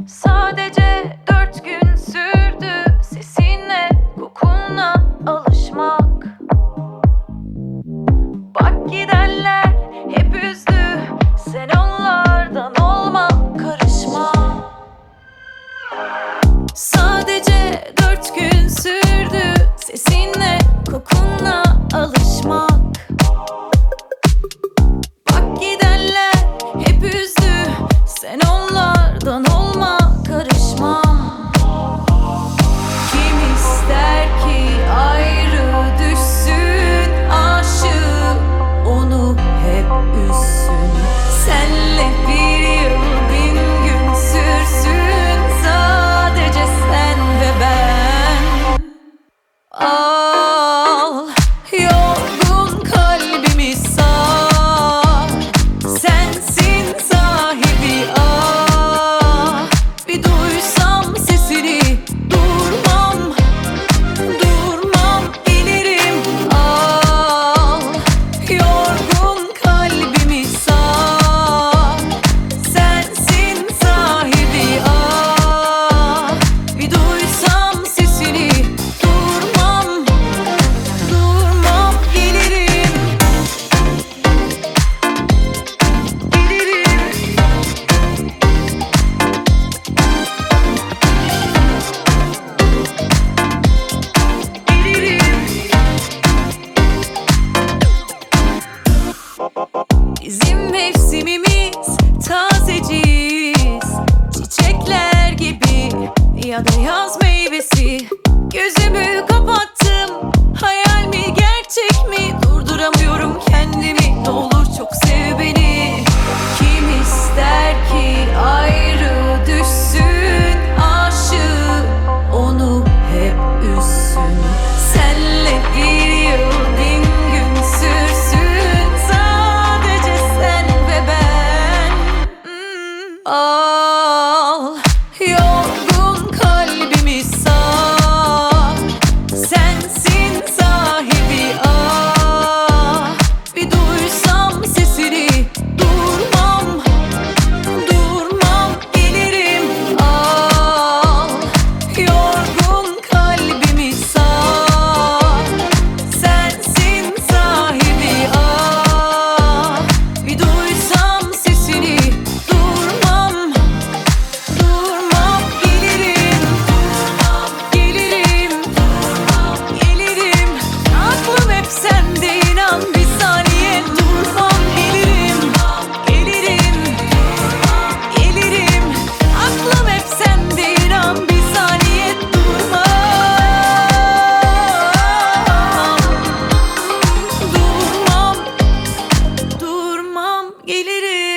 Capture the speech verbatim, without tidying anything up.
Sadece dört gün sürdü sesine, kokunla alışmak. Bak gidenler hep üzdü, sen onlardan olma, karışma. Sadece dört gün sürdü sesinle, kokunla alışmak. Bak gidenler hep üzdü, sen onlardan olma, karışma. Kim ister ki ayrı düşsün aşığı, onu hep üzsün. Senle bir yıl bin gün sürsün, sadece sen ve ben. Al yorgun kalbimi sar, sensin sahibi, ah. Bir duysam sesini durmam, durmam gelirim. Al yorgun kalbimi sar, sensin sahibi, ah. Bir duysam sesini durmam, durmam gelirim, gelirim. Bizim mevsimimiz tazeciz, çiçekler gibi ya da yaz meyvesi. Gözümü kapattım, hayal mi gerçek mi, durduramıyorum kendimi. Ne olur çok sev beni. Kim ister ki ayrı düşsün aşığı, onu hep üzsün. Senle bir yıl bin gün sürsün, sadece sen ve ben. Hmm. Al yorgun kalbimi sar, sensin sahibi, ah. Bir duysam sesini durmam, durmam gelirim. Al yorgun kalbimi sar, sensin sahibi, ah. Bir duysam sesini durmam, durmam gelirim, gelirim, gelirim. Aklım hep sende, inan bir saniye durmam, gelirim, gelirim, gelirim. Aklım hep sende, inan bir saniye durmam, durmam, durmam gelirim.